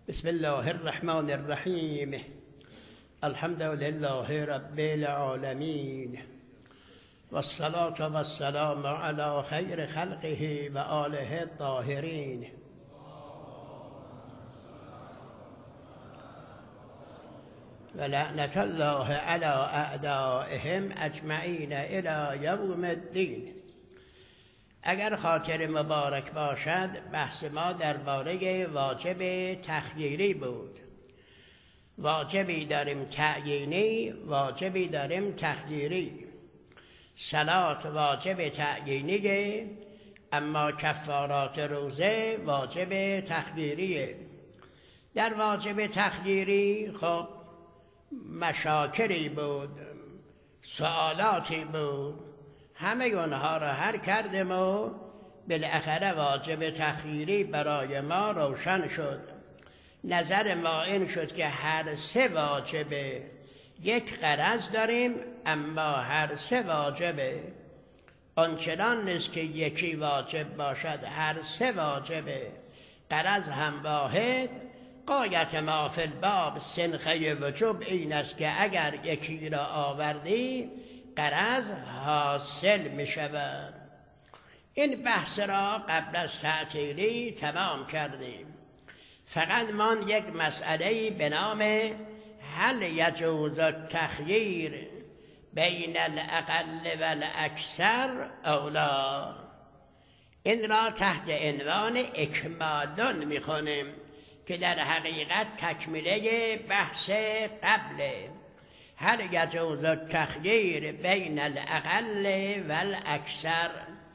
بسم الله الرحمن الرحیم. الحمد لله رب العالمین و الصلاة و السلام علی خیر خلقه و آله الطاهرین. و لعنت الله علی اعدائهم اجمعین الی یوم الدین. اگر خاطر مبارک باشد، بحث ما درباره واجب تخییری بود. واجبی داریم تعیینی، واجبی داریم تخییری. صلات واجب تعیینیه، اما کفارات روزه واجب تخییریه. در واجب تخییری خب مشاکلی بود، سوالاتی بود، همه اونها را حل کردیم و بالاخره واجب تخییری برای ما روشن شد. نظر ما این شد که هر سه واجبه. یک غرض داریم اما هر سه واجبه. آنچنان نیست که یکی واجب باشد، هر سه واجبه. غرض هم واحد. غایت ما فی الباب سنخه وجوب این است که اگر یکی را آوردی غرض حاصل می شود. این بحث را قبل از تعطیلی تمام کردیم. فقط من یک مسئله به نام هل یجوز التخییر بین الاقل و الاکثر او لا. این را تحت عنوان اکمالون می خونیم که در حقیقت تکمیله بحث قبله. هل یجوز التخییر بین الاقل و الاکثر.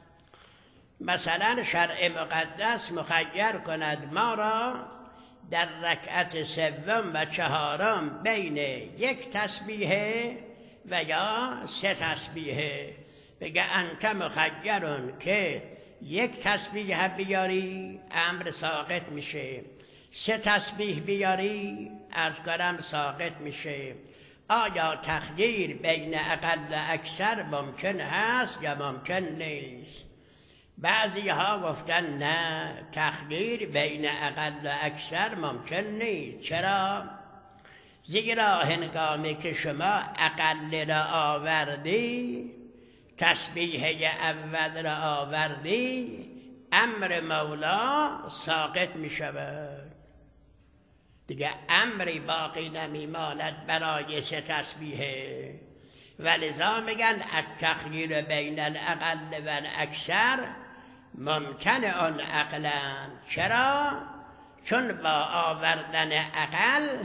مثلا شرع مقدس مخیر کند ما را در رکعت سوم و چهارم بین یک تسبیحه و یا سه تسبیحه. بگه انت مخیرون که یک تسبیح بیاری امر ساقط میشه، سه تسبیح بیاری از کرم ساقط میشه. آیا تخییر بین اقل و اکثر ممکن هست یا ممکن نیست؟ بعضی ها گفتن نه، تخییر بین اقل و اکثر ممکن نیست. چرا؟ زیرا هنگامی که شما اقل را آوردی، تسبیح اول را آوردی، امر مولا ساقط می شود. دیگه امری باقی نمیماند برای سه تسبیحه. ولذا میگن التخییر بین الاقل و الاکثر ممتنع عقلا. چرا؟ چون با آوردن اقل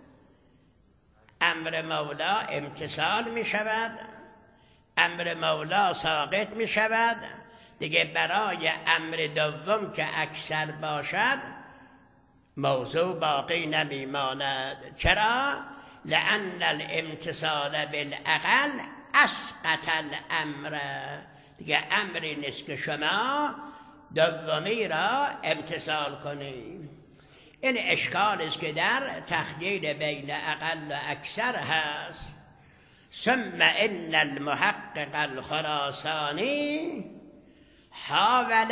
امر مولا امتثال می شود، امر مولا ساقط می شود. دیگه برای امر دوم که اکثر باشد موضوع باقی نمیماند. چرا؟ لأن الامتثال بالاقل اسقط الامر. دیگه امری نیست که شما دومی را امتثال کنید. این اشکال است که در تخییر بین اقل و اکثر هست. ثم ان المحقق الخراسانی حاول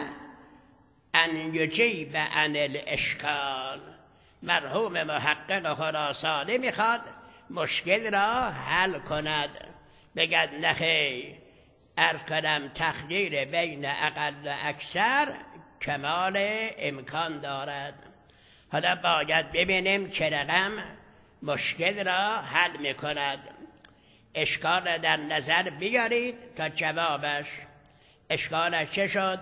ان یجیب عن الاشکال. مرحوم محقق خراسانی میخواد مشکل را حل کند. بگد نخیر، عرض کنم تخییر بین اقل و اکثر کمال امکان دارد. حالا باید ببینیم چه رقم مشکل را حل میکند. اشکال را در نظر بیارید تا جوابش. اشکالش چه شد؟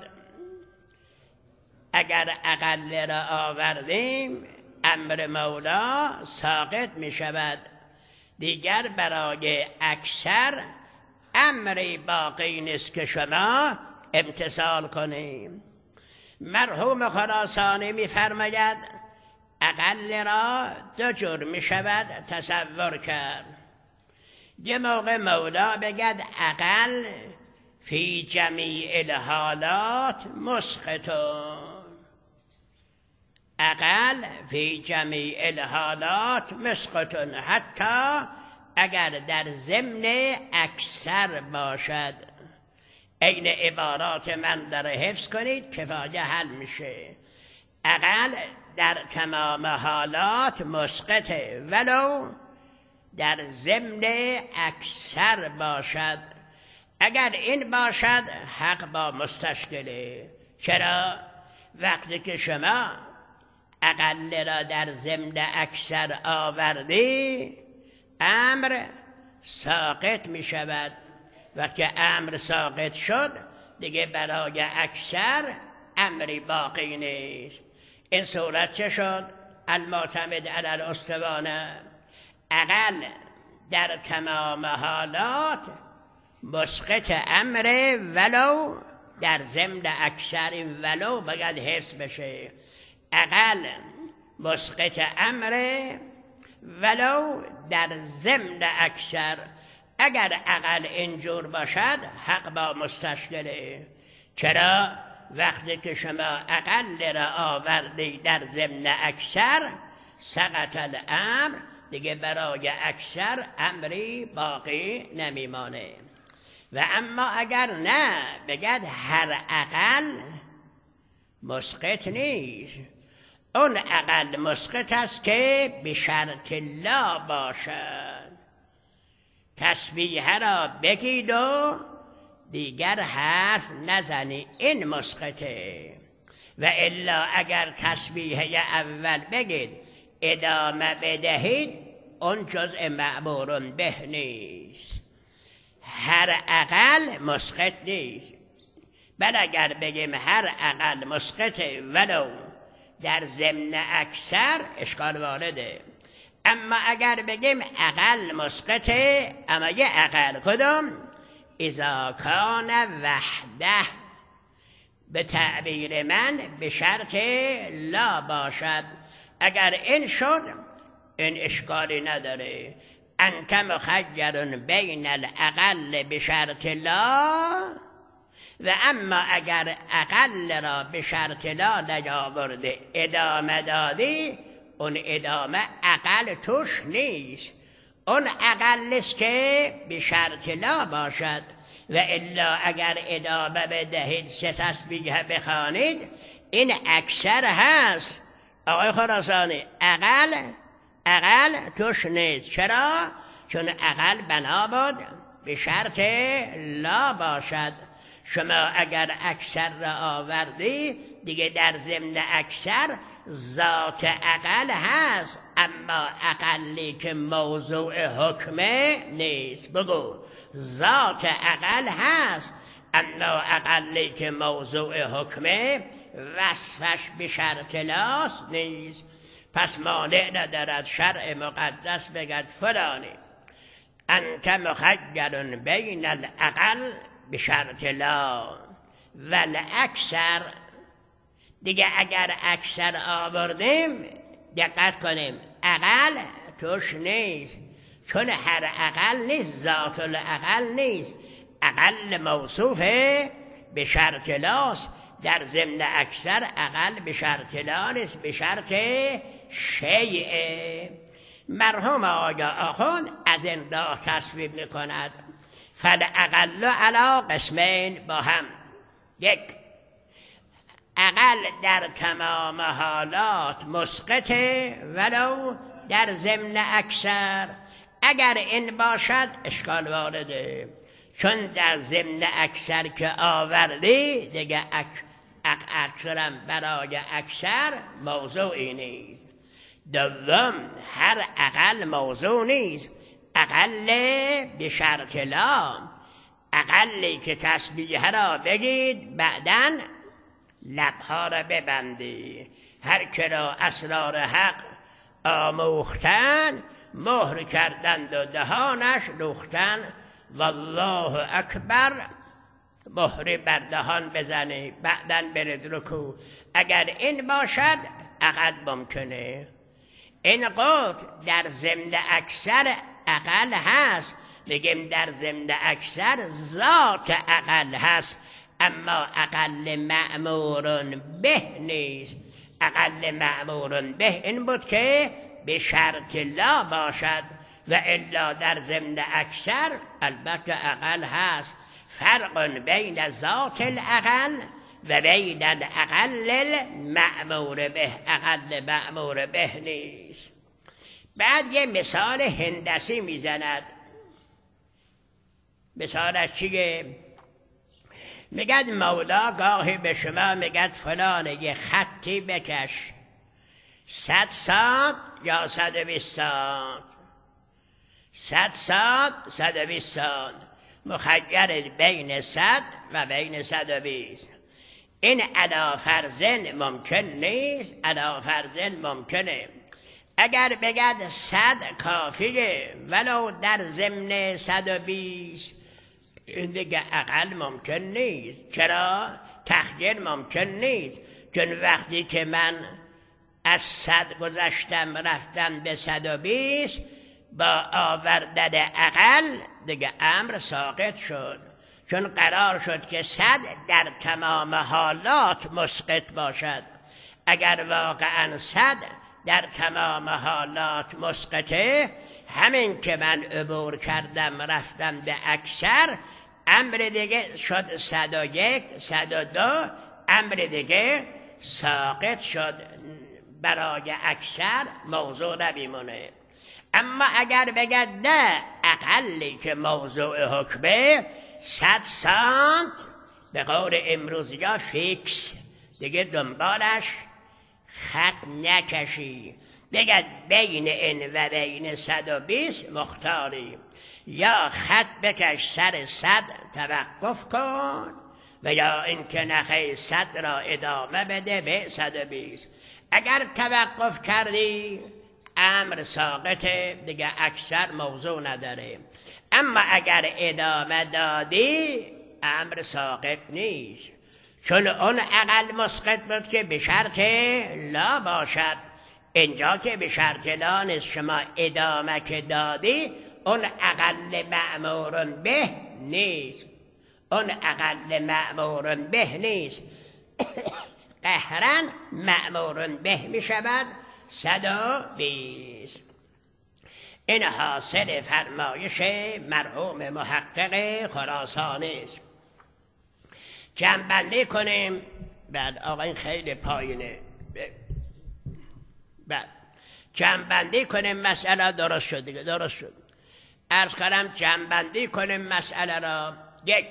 اگر اقل را آوردیم امر مولا ساقط می شود. دیگر برای اکثر امری باقی نیست که شما امتثال کنیم. مرحوم خراسانی می فرماید اقل را دو جور می شود تصور کرد. یه موقع مولا بگد اقل فی جمیع الحالات مسقطون. اقل فی جمیع الحالات مسقطون، حتی اگر در ضمن اکثر باشد. این عبارات من در حفظ کنید، کفایه حل میشه. اقل در تمام حالات مسقطه ولو در ضمن اکثر باشد. اگر این باشد حق با مستشکله. چرا؟ وقتی که شما اقل را در ضمن اکثر آوردی امر ساقط می شود. وقتی امر ساقط شد دیگه برای اکثر امری باقی نیست. این صورت چه شد؟ المعتمد علی الاسطوانه، اقل در تمام حالات مسقط امر ولو در ضمن اکثر، ولو باید حفظ بشه. اقل مسقط امر ولو در ضمن اکثر. اگر اقل اینجور باشد حق با مستشکله. چرا؟ وقتی که شما اقل را آوردی در ضمن اکثر سقط الامر، دیگه برای اکثر امری باقی نمیمانه. و اما اگر نه بگد هر اقل مسقط نیست، اون اقل مسقط است که به شرط لا باشد. تسبیح را بگید و دیگر حرف نزنی، این مسقطه. و الا اگر تسبیح اول بگید ادامه بدهید اون جزء مأمور به نیست. هر اقل مسقط نیست. بل اگر بگیم هر اقل مسقطه ولو در ضمن اکثر اشکال وارده. اما اگر بگیم اقل مسقطه، اما یه اقل کدوم؟ اذا کان وحده، به تعبیر من به شرط لا باشد. اگر این شد این اشکالی نداره. انت مخیر بین الاقل به شرط لا، و اما اگر اقل را به شرط لا نیاورده ادامه دادی، اون ادامه اقل توش نیست. اون اقل است که به شرط لا باشد. و الا اگر ادامه بدهید سه تسبیح بخوانید این اکثر هست. آقای خراسانی اقل توش نیست. چرا؟ چون اقل بنا بود به شرط لا باشد. شما اگر اکثر را آوردی دیگه در ضمن اکثر ذات اقل هست، اما اقلی که موضوع حکمه نیست. بگو ذات اقل هست اما اقلی که موضوع حکمه وصفش به شرط لاست نیست. پس مانع ندارد شرع مقدس بگد فلانی انت مخیر بین الاقل به شرط لا والاکثر. دیگه اگر اکثر آوردیم دقت کنیم اقل توش نیست، چون هر اقل نیست، ذات الاقل نیست. اقل موصوفه به شرط لاست، در ضمن اکثر اقل به شرط لا نیست، به شرط شیء. مرحوم آقا آخوند از این راه تصویب میکند فالاقل علی قسمین، با هم یک، اقل در تمام حالات مسقطه ولو در ضمن اکثر. اگر این باشد اشکال وارده، چون در ضمن اکثر که آوردی دیگه اکثرم برای اکثر موضوعی نیست. دوم هر اقل موضوع نیست، اقل به شرط لا. اقلی که تسبیح را بگید بعداً لبها را ببندی. هر که را اسرار حق آموختن مهر کردند و دهانش دوختن. والله اکبر مهر بر دهان بزنی بعداً برد رکوع. اگر این باشد اقل ممکنه. این قول در ضمن اکثر اقل هست، بگیم در ضمن اکثر ذات اقل هست، اما اقل مأمور به نیست. اقل مأمور به این بود که به شرط لا باشد، و الا در ضمن اکثر البته اقل هست. فرق بین ذات الاقل و بین الاقل المأمور به، اقل مأمور به نیست. بعد یه مثال هندسی میزند. مثالش چیه؟ میگد مولا گاهی به شما میگد فلان یه خطی بکش 100 سانت یا 120 سانت، 100 سانت 120 سانت، مخیر بین 100 و بین 120. این علی فرضن ممکن نیست، علی فرضن ممکنه. اگر بگد 100 کافیه ولو در ضمن 120، این دیگه اقل ممکن نیست. چرا؟ تخییر ممکن نیست، چون وقتی که من از 100 گذشتم رفتم به 120 با آوردن اقل دیگه امر ساقط شد، چون قرار شد که 100 در تمام حالات مسقط باشد. اگر واقعا 100 در تمام حالات مسقطه، همین که من عبور کردم رفتم به اکثر، امر دیگه شد 101 102، امر دیگه ساقط شد، برای اکثر موضوع نمیمونه. اما اگر بگد نه، اقلی که موضوع حکمه 100 سانت، به قول امروزی ها فیکس، دیگه دنبالش خط نکشی، بگد بین این و بین 120 مختاری، یا خط بکش سر 100 توقف کن، و یا اینکه نخی 100 را ادامه بده به 120. اگر توقف کردی امر ساقطه، دیگه اکثر موضوع نداره. اما اگر ادامه دادی امر ساقط نیست، چون اون اقل مسقط بود که به شرط لا باشد. اینجا که به شرط لا نیست، شما ادامه که دادی اون اقل مأمور به نیست، اون اقل مأمور به نیست. قهرن مأمور به می شود 120. این حاصل فرمایش مرحوم محقق خراسانی است. جمع‌بندی کنیم. بعد آقا این خیلی پایینه. بعد جمع‌بندی کنیم، مسئله درست شد دیگه، درست شد. عرض کردم جمع‌بندی کنیم مسئله را. یک،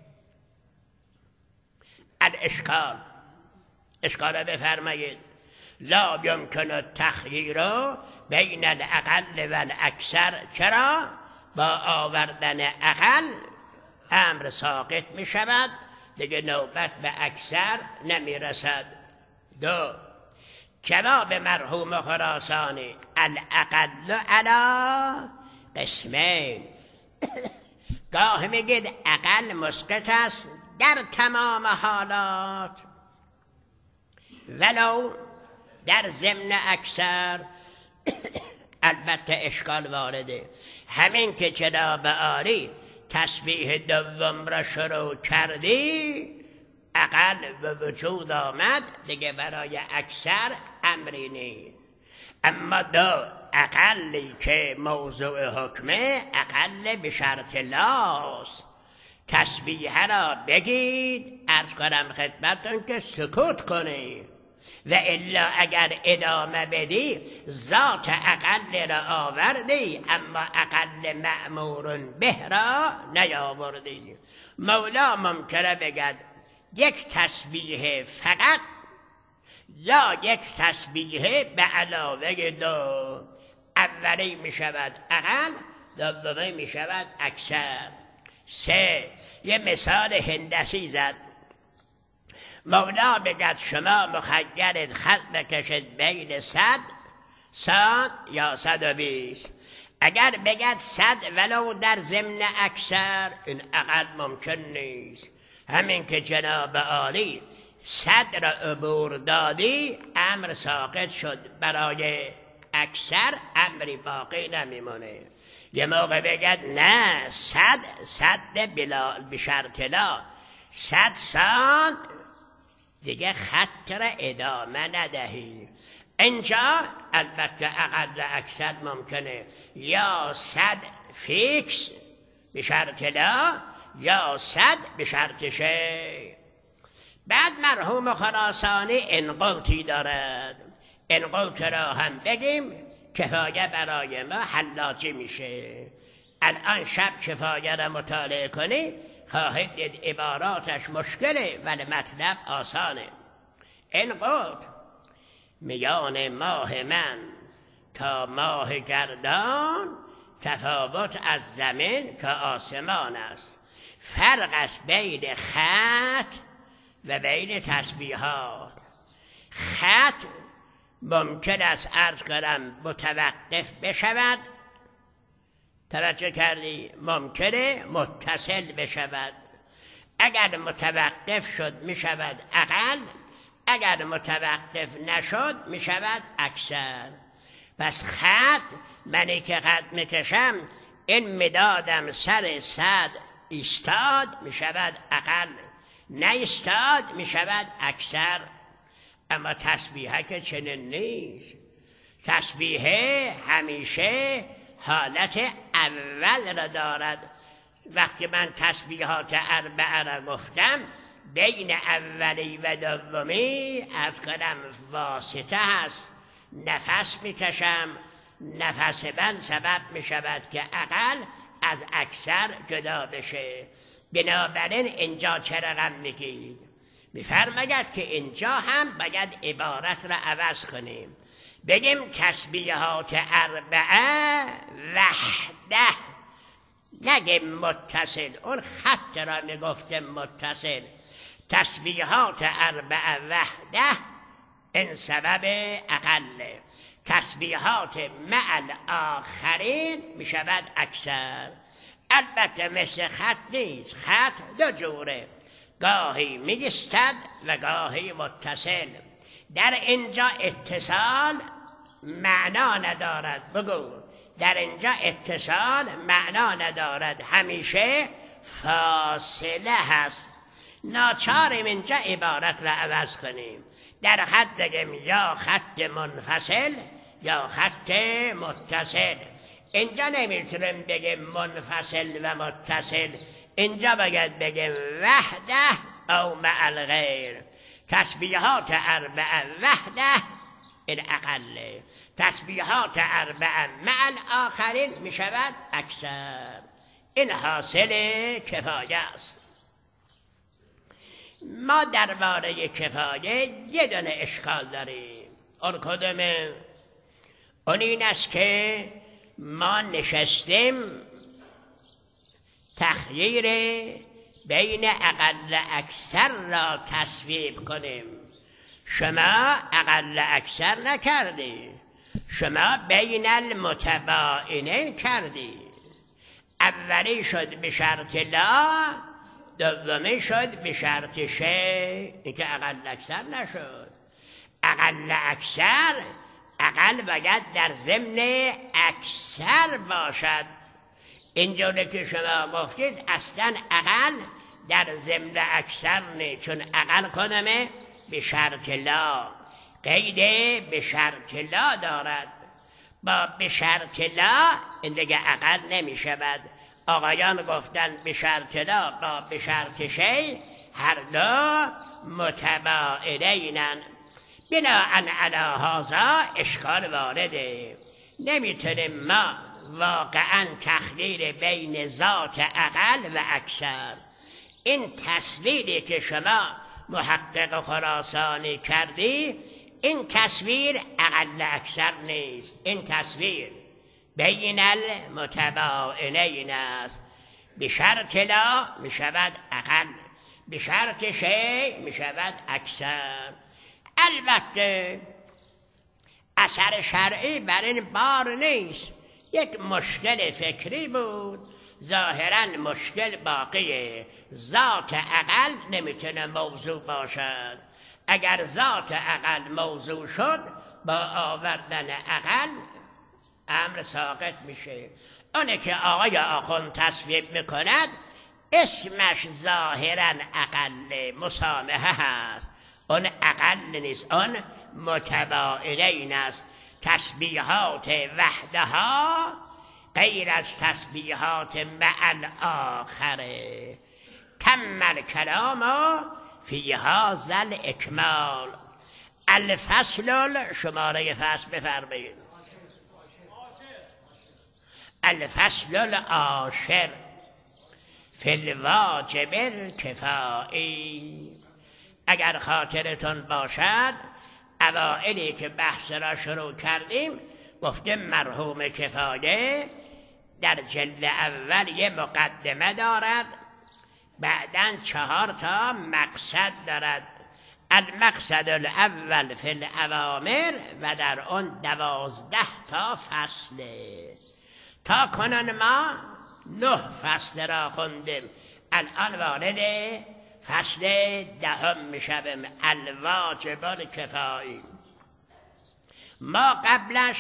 الاشکال، اشکال بفرمایید. لا یمکن التخییر بین الاقل و الاکثر. چرا؟ با آوردن اقل امر ساقط می شود، دیگه نوبت به اکثر نمی رسد. دو، جواب مرحوم خراسانی الاقل علی قسمین. گاه میگید اقل مسقط است در تمام حالات ولو در ضمن اکثر. البته اشکال وارده. همین که جناب عالی تسبیح دوم را شروع کردی، اقل به وجود آمد، دیگه برای اکثر امری نیست. اما دو، اقلی که موضوع حکمه، اقل به شرط لاست. تسبیح را بگید، عرض کنم خدمتون که سکوت کنید، و الا اگر ادامه بدی ذات اقل را آوردی اما اقل مأمور به را نیاوردی. مولا ممکنه بگد یک تسبیح فقط، یا یک تسبیح به علاوه دو. اولی می شود اقل، دومی می شود اکثر. سه، یه مثال هندسی زد. مولا بگد شما مخیرید خط بکشید بین 100 سانت یا 120. اگر بگد 100 ولو در ضمن اکثر، این اقل ممکن نیست. همین که جناب عالی 100 را عبور دادی، امر ساقط شد، برای اکثر امری باقی نمیمونه. یه موقع بگد نه 100 به شرط لا 100 سانت، دیگه خط را ادامه ندهی. اینجا البته اقل اکثر ممکنه، یا 100 فیکس به شرط لا، یا 100 به شرط شی. بعد مرحوم خراسانی انقوطی دارد، انقوط را هم بگیم کفایه برای ما حلاجی میشه. الان شب کفایه را مطالعه کنی خواهید دید عباراتش مشکله ولی مطلب آسانه. انقوط میان ماه من تا ماه گردان، تفاوت از زمین که آسمان است. فرق است بین خط و بین تسبیحات. خط ممکن است عرض کنم متوقف بشود، توجه کردی؟ ممکنه متصل بشود. اگر متوقف شد می شود اقل، اگر متوقف نشد می شود اکثر. پس خط، منی که خط میکشم این مدادم سر صد ایستاد می شود اقل، نه ایستاد می شود اکثر. اما تسبیحه که چنین نیست. تسبیحه همیشه حالت اول را دارد. وقتی من تسبیحات اربعه را گفتم بین اولی و دومی از کنم واسطه هست، نفس میکشم، نفس من سبب میشود که اقل از اکثر جدا بشه. بنابراین اینجا چه رقم میگید؟ میفرماید که اینجا هم باید عبارت را عوض کنیم، بگیم تسبیحات اربعه وحده، نگیم متصل. اون خط را میگفتم متصل. تسبیحات اربعه وحده این سبب اقله. تسبیحات مع الاخرین میشود اکثر. البته مثل خط نیست، خط دو جوره، گاهی میستد و گاهی متصل. در اینجا اتصال معنا ندارد. بگو در اینجا اتصال معنا ندارد، همیشه فاصله هست. ناچاریم اینجا عبارت را عوض کنیم. در خط بگیم یا خط منفصل یا خط متصل. اینجا نمیتونیم بگیم منفصل و متصل، اینجا باید بگیم وحده او مع الغیر. تسبیحات اربعه وحده این اقله، تسبیحات اربعه مع الاخرین می شود اکثر. این حاصل کفایه است. ما درباره کفایه یه دونه اشکال داریم. اون کدومه؟ اون این است که ما نشستیم تخییر بین اقل اکثر را تصویب کنیم. شما اقل اکثر نکردی، شما بین المتباینین کردی. اولی شد به شرط لا، دومی شد به شرط شی، این که اقل اکثر نشد. اقل اکثر، اقل باید در ضمن اکثر باشد. اینجوری که شما گفتید اصلا اقل در ضمن اکثر نه، چون اقل کدامه؟ به شرط لا، قید به شرط لا دارد. با به شرط لا این دیگه اقل نمی شود. آقایان گفتن به شرط لا با به شرط شی هر دو متباینن. بناء علی هذا اشکال وارده. نمیتونیم ما واقعا تخییر بین ذات اقل و اکثر. این تصویری که شما محقق خراسانی کردی، این تصویر اقل اکثر نیست، این تصویر بین المتباینین است. به شرط لا می شود اقل، به شرط شی می شود اکثر. البته اثر شرعی بر این بار نیست، یک مشکل فکری بود، ظاهرا مشکل باقیه. ذات اقل نمیتونه موضوع باشد. اگر ذات اقل موضوع شد با آوردن اقل امر ساقط میشه. اونه که آقای آخوند تصویب میکند اسمش ظاهرا اقل مسامحه هست، اون اقل نیست، اون متباینین است. تسبیحات وحدها غیر از تسبیحات مع الاخره. تم الکلام فیها ذل اکمال. الفصل شماره فصل بفرمایید. الفصل العاشر فی الواجب الکفایی. اگر خاطرتون باشد اوائلی که بحث را شروع کردیم گفتیم مرحوم کفایه در جلد اول یه مقدمه دارد، بعداً 4 تا مقصد دارد. المقصد الاول فی الاوامر و در آن 12 تا فصله. تا کنون ما 9 فصل را خوندیم، الان وارد فصل 10 میشویم، الواجب الکفایی. ما قبلش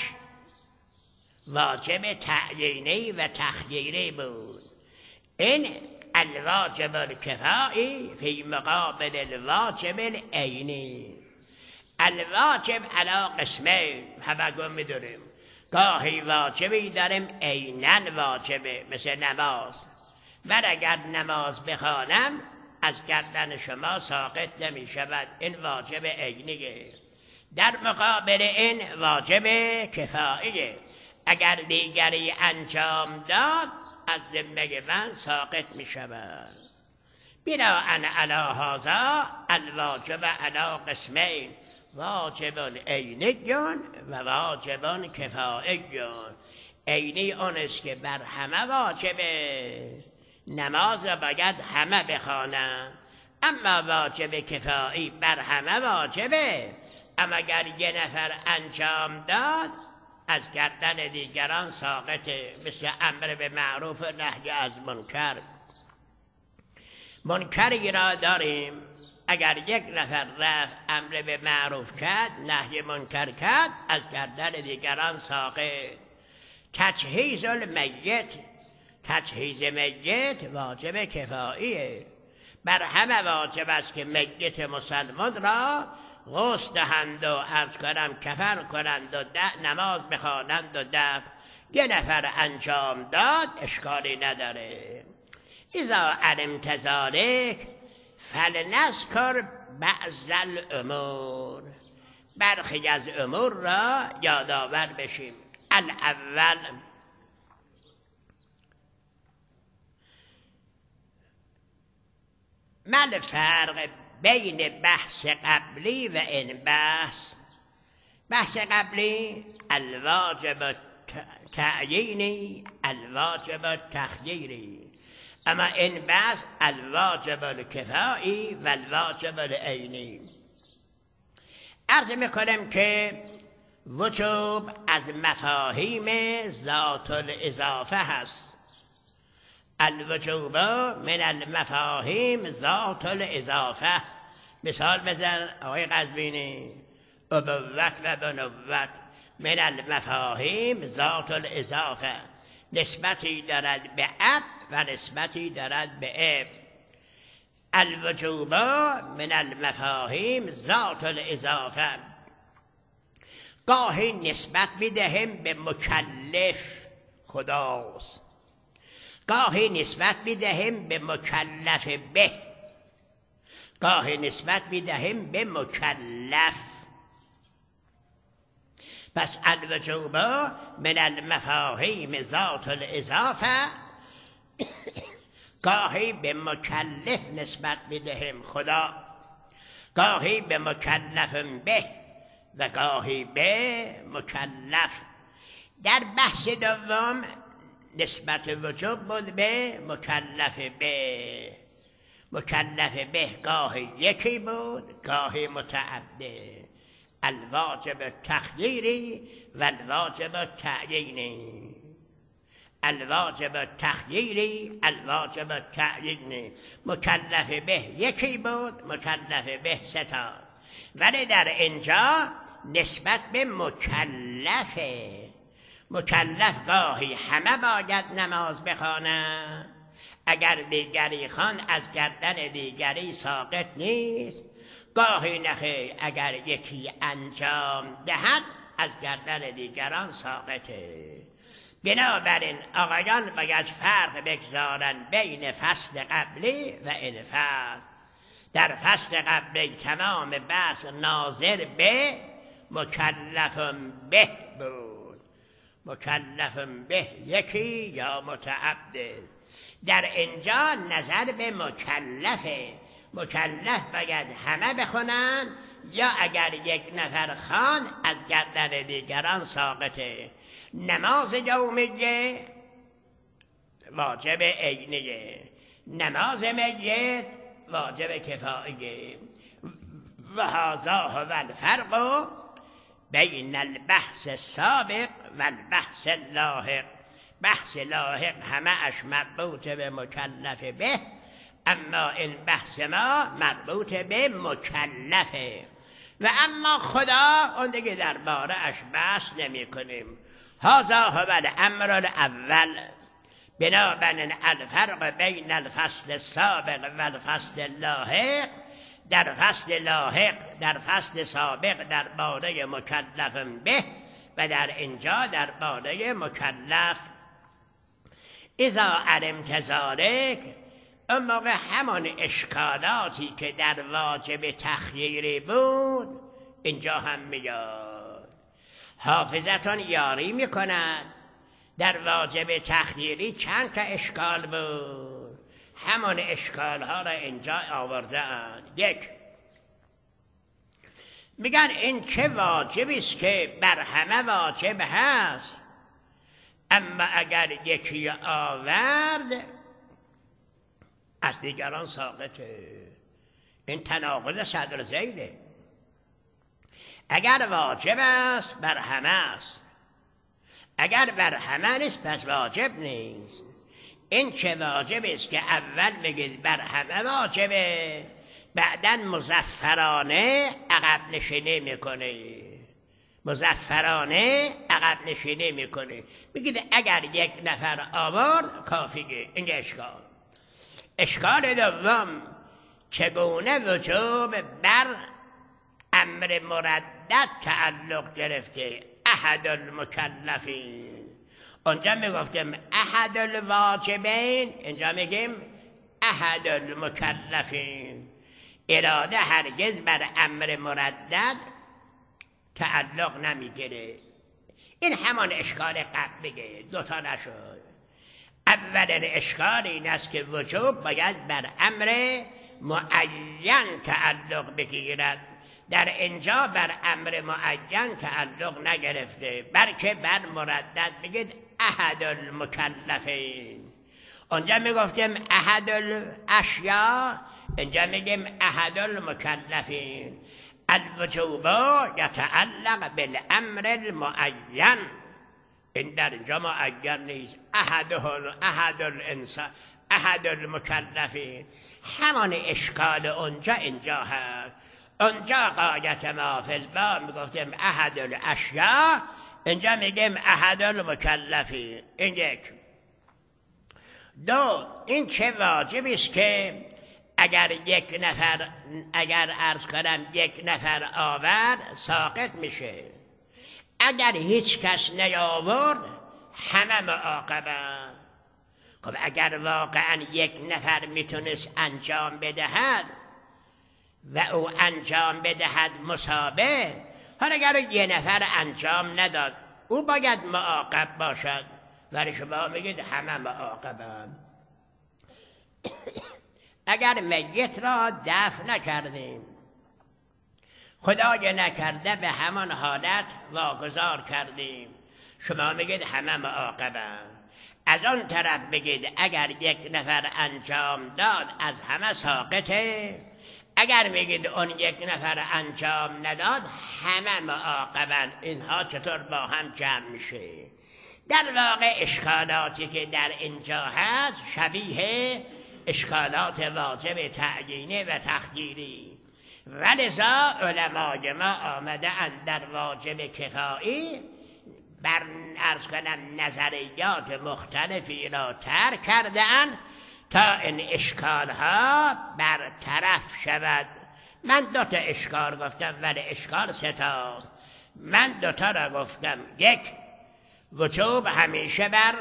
واجب تعیینی و تخییری بود. این الواجب الکفایی فی مقابل الواجب العینی. الواجب علی قسمین، همه میدونیم. گاهی واجبی داریم عیناً واجبه، مثل نماز. من اگر نماز بخوانم از گردن شما ساقط نمی شود، این واجب عینیه. در مقابل این واجب کفاییه، اگر دیگری انجام داد از ذمه من ساقط می شود. بناءً علی هذا الواجب علی قسمین، واجب عینی و واجب کفایی. عینی اون است که بر همه واجبه، نماز باید همه بخوانند. اما واجب کفایی بر همه واجبه، اما اگر یه نفر انجام داد از گردن دیگران ساقطه، مثل امر به معروف و نهی از منکر. منکری را داریم، اگر یک نفر رفت امر به معروف کرد نهی منکر کرد از گردن دیگران ساقط. تجهیز المیت، تجهیز میت واجب کفاییه، بر همه واجب است که میت مسلمان را غسل دهند و عرض کنم کفن کنند و نماز بخوانند و دفن. یه نفر انجام داد اشکالی نداره. اذا علمت ذلک فلنذکر بعض الامور، برخی از امور را یادآور بشیم. الاول ما الفرق بین بحث قبلی و این بحث قبلی الواجب تعیینی، الواجب تخییری، اما این بحث الواجب الکفایی و الواجب العینی. عرض میکنم که وجوب از مفاهیم ذات الاضافه هست. الوجوب من المفاهیم ذات الاضافه. مثال بزن آقای قزوینی، ابوت و بنوت من المفاهیم ذات الاضافه، نسبتی دارد به اب و نسبتی دارد به اب. الوجوب من المفاهیم ذات الاضافه، گاهی نسبت میدهیم به مکلف خداست، گاهی نسبت میدهیم به مکلف به، گاهی نسبت میدهیم به مکلف. پس الوجوب من المفاهیم ذات الاضافه، گاهی به مکلف نسبت میدهیم خدا، گاهی به مکلف به و گاهی به مکلف. در بحث دوم نسبت وجوب بود به مکلف به. مکلف به گاهی یکی بود گاهی متعدد. الواجب تخییری و الواجب تعیینی، الواجب تخییری، الواجب تعیینی. مکلف به یکی بود، مکلف به 3 تا، ولی در اینجا نسبت به مکلفه. مکلف گاهی همه باید نماز بخوانند، اگر دیگری خوان از گردن دیگری ساقط نیست. گاهی نخیر، اگر یکی انجام دهد از گردن دیگران ساقطه. بنابراین آقایان باید فرق بگذارن بین فصل قبلی و این فصل. در فصل قبل تمام بحث ناظر به مکلف به بود. مکلف به یکی یا متعبد. در اینجا نظر به مکلفه. مکلف باید همه بخونن یا اگر یک نفر خوان از گردن دیگران ساقطه. نماز جمعه واجب عینیه، نماز میت واجب کفاییه. و هذا هو الفرق بین البحث السابق و البحث اللاحق. بحث لاحق همه اش مربوط به مکلف به، اما این بحث ما مربوط به مکلفه. و اما خدا اون دیگه درباره اش بحث نمی کنیم. هذا هو الامر الاول. بنابراین الفرق بین الفصل السابق و الفصل اللاحق، در فصل لاحق در فصل سابق درباره مکلف به و در اینجا درباره مکلف. اذا علمت ذلک، اون موقع همان اشکالاتی که در واجب تخییری بود اینجا هم میاد. حافظتون یاری میکنند در واجب تخییری چند تا اشکال بود، همان اشکال ها را اینجا آورده اند. یک، میگن این چه واجبی است که بر همه واجب هست، اما اگر یکی آورد از دیگران ساقطه. این تناقض صدر ذیله. اگر واجب است بر همه است، اگر بر همه نیست پس واجب نیست. این چه واجب است که اول بگید بر همه واجبه، بعداً مظفرانه عقب نشینی میکنه. مظفرانه عقب نشینی میکنه. بگید اگر یک نفر آورد کافیه. این اشکال. اشکال دوم، چگونه وجوب بر امر مردد تعلق گرفته؟ احد المکلفین. اونجا میگفتیم احد الواجبین، اینجا میگیم احد المکلفین. اراده هرگز بر امر مردد تعلق نمیگیره. این همان اشکال قبلیه، دوتا نشد. اولین اشکال این است که وجوب باید بر امر معین تعلق بگیرد. در اینجا بر امر معین تعلق نگرفته، بلکه بر مردد بگید احد المکلفین. اونجا میگفتیم احد الاشیاء، اینجا میگیم احد المکلفین. الوجوب یتعلق بالامر المعین. این در اینجا معین نیست. احد المکلفین. همان اشکال اونجا اینجا هست. اونجا قایت ما فی الباب میگفتیم احد الاشیاء، اینجا میگیم احد المکلفین. این یک. دو، این چه واجبی است که اگر عرض کنم یک نفر آورد ساقط میشه، اگر هیچ کس نیاورد همه معاقبن. خب اگر واقعا یک نفر میتونست انجام بدهد و او انجام بدهد مسابه، حالا اگر یک نفر انجام نداد او باید معاقب باشد، ولی شما میگید همه معاقبن. اگر میت را دفن نکردیم، خدای نکرده به همان حالت واگذار کردیم، شما میگید همه معاقبن. از آن طرف بگید اگر یک نفر انجام داد از همه ساقطه، اگر میگید اون یک نفر انجام نداد همه معاقبن. اینها چطور با هم جمع میشه؟ در واقع اشکالاتی که در اینجا هست شبیه اشکالات واجب تعیینی و تخییری. ولذا علمای ما آمده اند در واجب کفایی بر عرض کنم نظریات مختلفی را ترک کرده اند تا این اشکالها برطرف شود. من دو تا اشکال گفتم ولی اشکال سه تاست. من دو تا را گفتم. یک، وجوب همیشه بر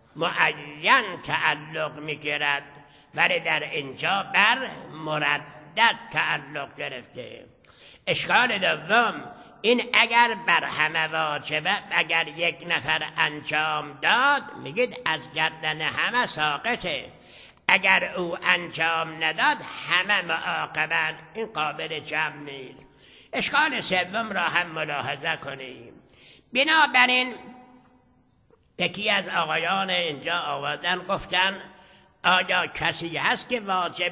معین تعلق میگیرد، ولی در اینجا بر مردد تعلق گرفته. اشکال دوم این اگر بر همه واجبه، اگر یک نفر انجام داد میگید از گردن همه ساقطه، اگر او انجام نداد همه معاقبن، این قابل جمع نیست. اشکال سوم را هم ملاحظه کنیم. بنابراین یکی از آقایان اینجا آوردن گفتن آیا کسی هست که واجب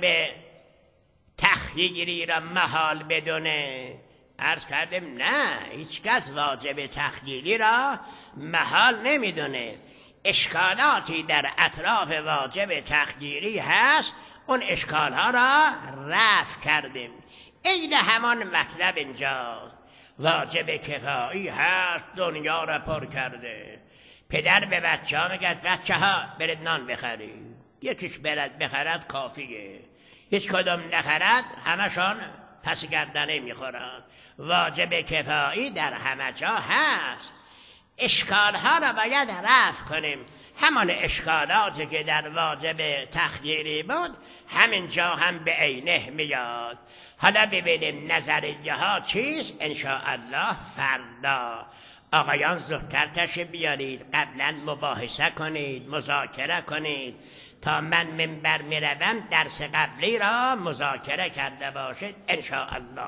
تخییری را محال بدونه؟ عرض کردیم نه، هیچ کس واجب تخییری را محال نمیدونه. اشکالاتی در اطراف واجب تخییری هست، اون اشکالها را رفع کردیم. این همان مطلب اینجاست. واجب کفایی هست، دنیا را پر کرده. پدر به بچه ها میگه بچه ها برید نان بخرید، یکیش برد بخرد کافیه، هیچ کدوم نخرد همشان پس گردنه میخورن. واجب کفایی در همه جا هست، اشکالها را باید رفع کنیم. همان اشکالاتی که در واجب تخییری بود همینجا هم به عینه میاد. حالا ببینیم نظریه ها چیست. انشاءالله فردا آقایان زودتر تشریف بیارید، قبلا مباحثه کنید، مذاکره کنید تا من منبر میروم درس قبلی را مذاکره کرده باشید انشاءالله.